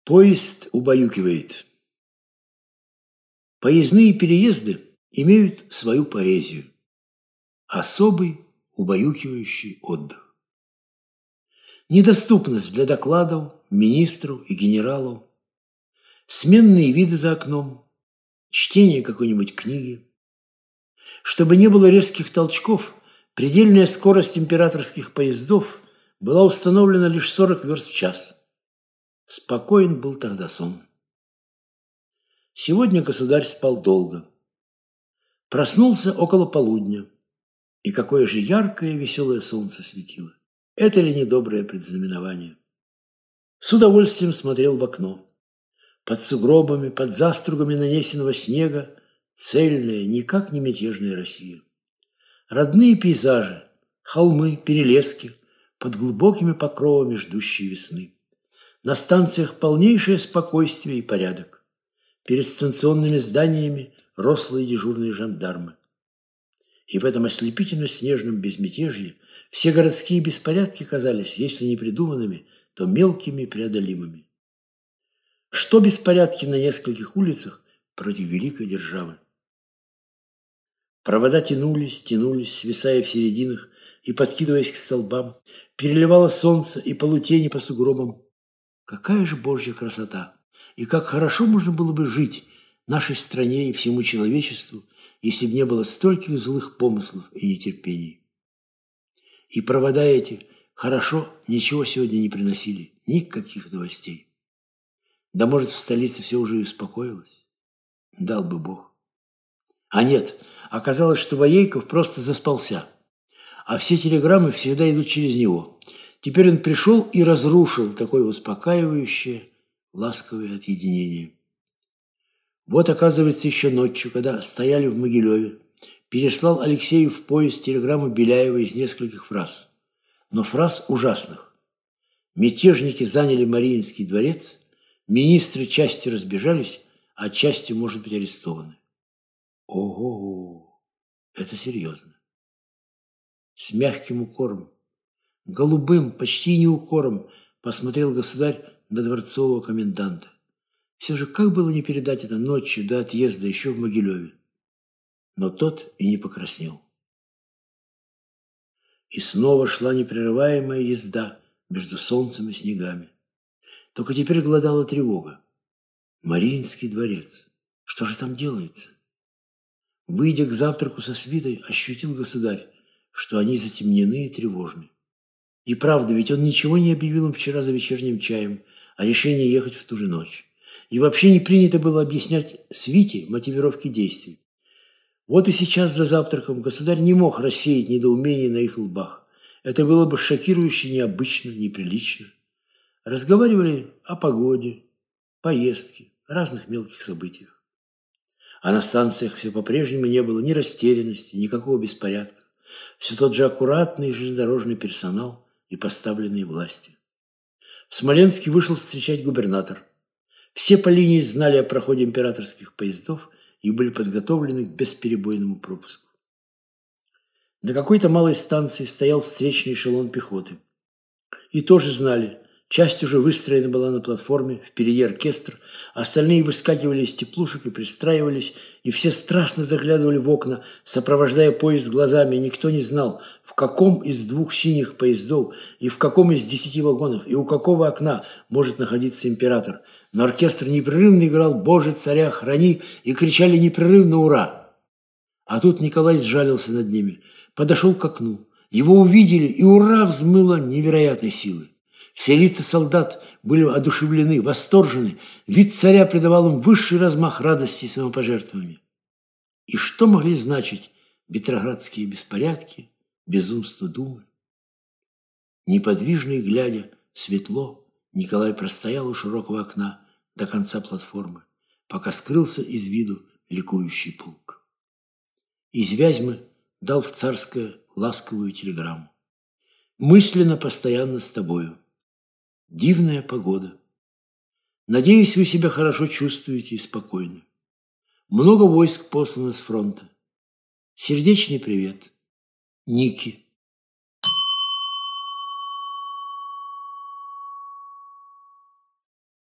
Поезд убаюкивает. Поездные переезды имеют свою поэзию. Особый убаюкивающий отдых. Недоступность для докладов министру и генералу, сменные виды за окном, чтение какой-нибудь книги. Чтобы не было резких толчков, предельная скорость императорских поездов была установлена лишь 40 верст в час. Спокоен был тогда сон. Сегодня государь спал долго. Проснулся около полудня. И какое же яркое и веселое солнце светило. Это ли не доброе предзнаменование? С удовольствием смотрел в окно. Под сугробами, под застругами нанесенного снега цельная, никак не мятежная Россия. Родные пейзажи, холмы, перелески, под глубокими покровами ждущей весны. На станциях полнейшее спокойствие и порядок. Перед станционными зданиями рослые дежурные жандармы. И в этом ослепительно-снежном безмятежье все городские беспорядки казались, если не придуманными, то мелкими и преодолимыми. Что беспорядки на нескольких улицах против великой державы? Провода тянулись, свисая в серединах и подкидываясь к столбам. Переливало солнце и полутени по сугробам. Какая же Божья красота! И как хорошо можно было бы жить нашей стране и всему человечеству, если бы не было стольких злых помыслов и нетерпений. И провода эти хорошо ничего сегодня не приносили, никаких новостей. Да может, в столице все уже и успокоилось? Дал бы Бог. А нет, оказалось, что Воейков просто заспался, а все телеграммы всегда идут через него. Теперь он пришел и разрушил такое успокаивающее, ласковое отъединение. Вот, оказывается, еще ночью, когда стояли в Могилеве, переслал Алексею в поезд телеграмму Беляева из нескольких фраз. Но фраз ужасных. Мятежники заняли Мариинский дворец, министры частью разбежались, а частью, может быть, арестованы. Ого, это серьезно. С мягким укором, голубым, почти не укором, посмотрел государь на дворцового коменданта. Все же как было не передать это ночью до отъезда еще в Могилеве? Но тот и не покраснел. И снова шла непрерываемая езда между солнцем и снегами. Только теперь глодала тревога. Мариинский дворец. Что же там делается? Выйдя к завтраку со свитой, ощутил государь, что они затемнены и тревожны. И правда, ведь он ничего не объявил им вчера за вечерним чаем о решении ехать в ту же ночь. И вообще не принято было объяснять свите мотивировки действий. Вот и сейчас за завтраком государь не мог рассеять недоумение на их лбах. Это было бы шокирующе, необычно, неприлично. Разговаривали о погоде, поездке, разных мелких событиях. А на станциях все по-прежнему не было ни растерянности, никакого беспорядка. Все тот же аккуратный железнодорожный персонал и поставленные власти. В Смоленске вышел встречать губернатор. Все по линии знали о проходе императорских поездов и были подготовлены к бесперебойному пропуску. На какой-то малой станции стоял встречный эшелон пехоты. И тоже знали, часть уже выстроена была на платформе, впереди оркестр, остальные выскакивали из теплушек и пристраивались, и все страстно заглядывали в окна, сопровождая поезд глазами, и никто не знал, в каком из двух синих поездов и в каком из 10 вагонов и у какого окна может находиться император. Но оркестр непрерывно играл «Боже, царя храни» и кричали непрерывно «Ура!». А тут Николай сжалился над ними, подошел к окну. Его увидели, и «Ура!» взмыло невероятной силы. Все лица солдат были одушевлены, восторжены. Вид царя придавал им высший размах радости и самопожертвования. И что могли значить петроградские беспорядки, безумство думы? Неподвижно и глядя, светло, Николай простоял у широкого окна до конца платформы, пока скрылся из виду ликующий полк. Из Вязьмы дал в Царское ласковую телеграмму. «Мысленно постоянно с тобою. Дивная погода. Надеюсь, вы себя хорошо чувствуете и спокойны. Много войск послано с фронта. Сердечный привет. Ники».